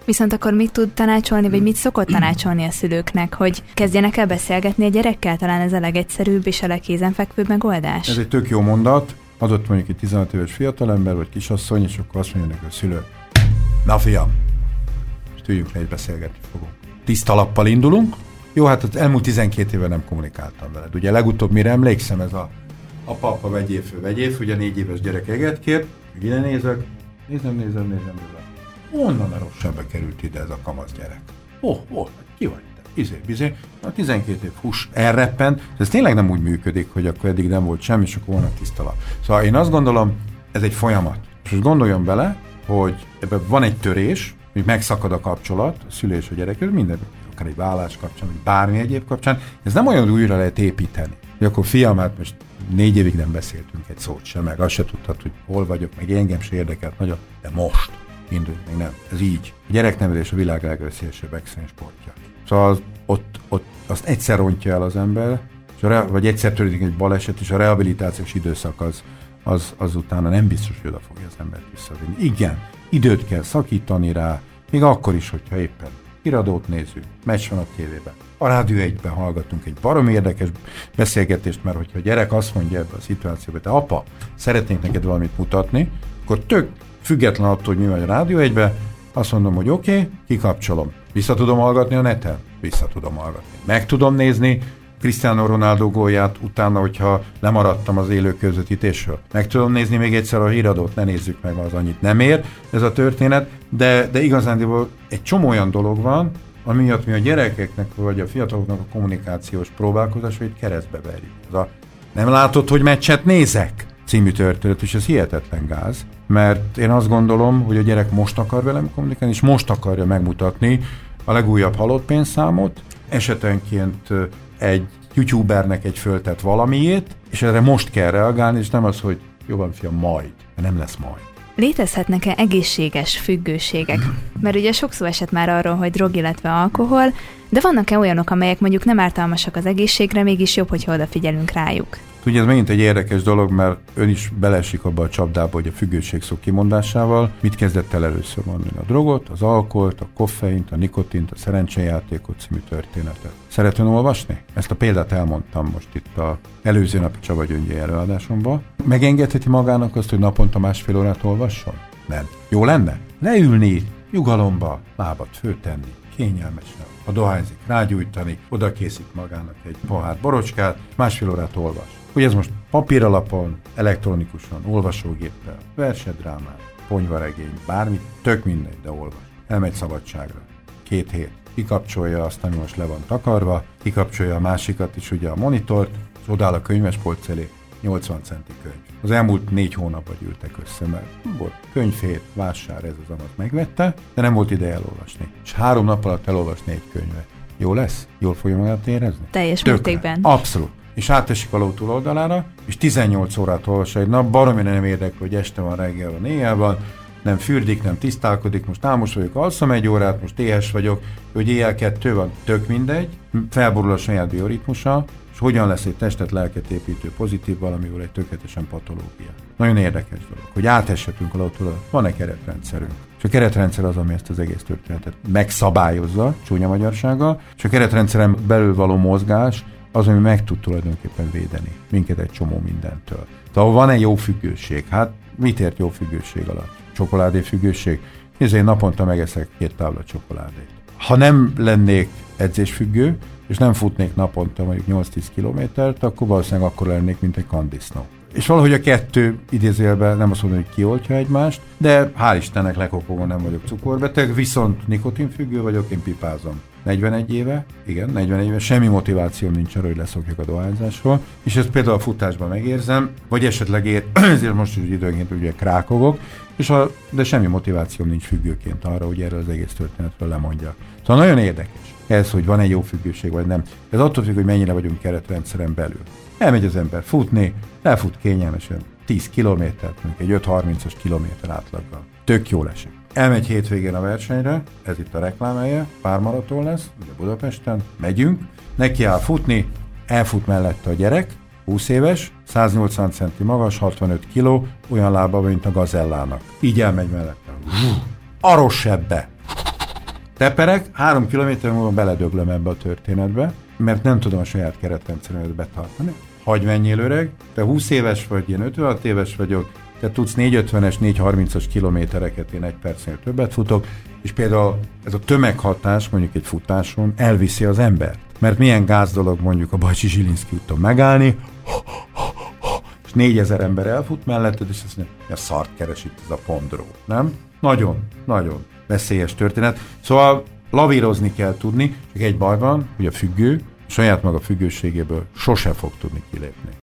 Viszont akkor mit tud tanácsolni, vagy mit szokott tanácsolni a szülőknek, hogy kezdjenek el beszélgetni a gyerekkel? Talán ez a legegyszerűbb és a legkézenfekvőbb megoldás? Ez egy tök jó mondat. Adott mondjuk egy 16 éves fiatalember, vagy kisasszony, és akkor azt mondja neki a szülő: na fiam, és üljünk le, és beszélgetni fogunk. Tiszta lappal indulunk. Jó, hát az elmúlt 12 éve nem kommunikáltam veled. Ugye legutóbb mire emlékszem, ez a apa, vegyél föl, ugye 4 éves gyerek eget kért, ide nézek, nézem. Honnan a rosszabba került ide ez a kamasz gyerek? Ki vagy te? Bizé. A 12 év hús elreppent, ez tényleg nem úgy működik, hogy akkor eddig nem volt semmi, és akkor volna tiszta lap. Szóval én azt gondolom, ez egy folyamat. És most gondoljon bele, hogy ebben van egy törés, hogy megszakad a kapcsolat, a szülő és a gyerek, minden, akár egy vállás kapcsán, vagy bármi egyéb kapcsán, ez nem olyan, hogy újra lehet építeni. Hogy akkor fiam, hát most 4 évig nem beszéltünk egy szót sem, meg azt se tudtad, hogy hol vagyok, meg engem se érdekelt nagyon, de most indult, még nem. Ez így. A gyereknevelés a világ legveszélyesebb extrém sportja. Szóval ott azt egyszer rontja el az ember, vagy egyszer történik egy baleset, és a rehabilitációs időszak az utána nem biztos, hogy oda fogja az embert visszavinni. Igen, időt kell szakítani rá, még akkor is, hogyha éppen híradót nézzük, meccs van a tévében. A Rádió 1-ben hallgatunk egy baromi érdekes beszélgetést, mert hogyha a gyerek azt mondja ebben a szituációban, te apa, szeretnénk neked valamit mutatni, akkor tök független attól, hogy mi vagy a Rádió 1-ben, azt mondom, hogy oké, kikapcsolom. Vissza tudom hallgatni a neten? Vissza tudom hallgatni. Meg tudom nézni Cristiano Ronaldo gólját utána, hogyha lemaradtam az élő közvetítésről. Meg tudom nézni még egyszer a híradót, ne nézzük meg, az annyit nem ér ez a történet, de igazándiból egy csomó olyan dolog van, amiatt mi a gyerekeknek vagy a fiataloknak a kommunikációs próbálkozásait keresztbe verjük. Nem látod, hogy meccset nézek? Című történet, és ez hihetetlen gáz, mert én azt gondolom, hogy a gyerek most akar velem kommunikálni, és most akarja megmutatni a legújabb halott pénzszámot, esetenként egy youtubernek egy föltett valamiét, és erre most kell reagálni, és nem az, hogy jó van fiam, majd, mert nem lesz majd. Létezhetnek-e egészséges függőségek? Mert ugye sok szó esett már arról, hogy drog, illetve alkohol, de vannak-e olyanok, amelyek mondjuk nem ártalmasak az egészségre, mégis jobb, hogyha odafigyelünk rájuk? Ugye ez megint egy érdekes dolog, mert ön is beleesik abba a csapdába, hogy a függőség szó kimondásával mit kezdett el először mondani? A drogot, az alkoholt, a koffeint, a nikotint, a szerencsejátékot című történetet. Szeretném olvasni? Ezt a példát elmondtam most itt az előző napi Csaba Gyöngyei előadásomban. Megengedheti magának azt, hogy naponta 1,5 órát olvasson? Nem. Jó lenne? Leülni, nyugalomba, lábat föltenni, kényelmesen. Ha dohányzik, rágyújtani, oda készít magának egy pohár borocskát, 1,5 órát olvas. Hogy ez most papíralapon, elektronikusan, olvasógéppel, versedrámát, ponyvaregény, bármit, tök mindegy, de olvas. Elmegy szabadságra. 2 hét. Kikapcsolja azt, ami most le van takarva, kikapcsolja a másikat is, ugye a monitort, és odáll a könyvespolc elé, 80 centi könyv. Az elmúlt 4 hónapban gyűltek össze, mert volt könyvhét, vásár, ez az amat megvette, de nem volt ide elolvasni. És 3 nap alatt elolvasni egy könyvet. Jó lesz? Jól fogja magát érezni? Teljes mértékben. Abszolút. És átesik a ló túloldalára, és 18 órát olvas egy nap, baromira nem érdekel, hogy este van, reggel van, éjjel van, nem fürdik, nem tisztálkodik, most álmos vagyok, alszom 1 órát, most éhes vagyok, hogy éjjel 2 van, tök mindegy, felborul a saját bioritmusa, és hogyan lesz egy testet, lelket építő pozitív valamivel egy tökéletesen patológia. Nagyon érdekes dolog, hogy áteshetünk a ló túloldalára, van-e keretrendszerünk. És a keretrendszer az, ami ezt az egész történetet megszabályozza, csúnya magyarsággal, és a keretrendszeren belül való mozgás az, ami meg tud tulajdonképpen védeni minket egy csomó mindentől. Tehát van-e jó függőség? Hát mit ért jó függőség alatt? Csokoládé függőség? Én naponta megeszek 2 tábla csokoládét. Ha nem lennék edzésfüggő, és nem futnék naponta mondjuk 8-10 kilométert, akkor valószínűleg akkor lennék, mint egy kandisznó. És valahogy a 2 idézőjelben nem azt mondom, hogy kioltja egymást, de hál' Istennek lekopogva nem vagyok cukorbeteg, viszont nikotinfüggő vagyok, én pipázom. 41 éve, igen, 41 éve, semmi motivációm nincs arra, hogy leszokjak a dohányzásról, és ezt például a futásban megérzem, vagy esetleg ezért most is időnként ugye krákogok, de semmi motivációm nincs függőként arra, hogy erről az egész történetről lemondjak. Szóval nagyon érdekes ez, hogy van egy jó függőség, vagy nem. Ez attól függ, hogy mennyire vagyunk keretrendszeren belül. Elmegy az ember futni, lefut kényelmesen 10 kilométert, mondjuk egy 5-30-as kilométer átlaggal. Tök jól esik. Elmegy hétvégén a versenyre, ez itt a reklámhelye, pármaraton lesz, ugye Budapesten, megyünk, neki áll futni, elfut mellette a gyerek, 20 éves, 180 centi magas, 65 kiló, olyan lába, mint a gazellának. Így elmegy mellette. Aros sebbe! teperek, 3 kilométer múlva beledöglöm ebbe a történetbe, mert nem tudom a saját keretrendszeremet betartani. Hagyj menjél öreg, te 20 éves vagy, én 56 éves vagyok, te tudsz 450-es, 430-as kilométereket, én 1 percnél többet futok, és például ez a tömeghatás mondjuk egy futáson elviszi az embert. Mert milyen gáz dolog mondjuk a Bajcsy-Zsilinszky úton megállni, és 4000 ember elfut melletted, és azt mondja, hogy a szart keres itt ez a pondró, nem? Nagyon, nagyon veszélyes történet. Szóval lavírozni kell tudni, csak egy baj van, hogy a függő saját maga függőségéből sose fog tudni kilépni.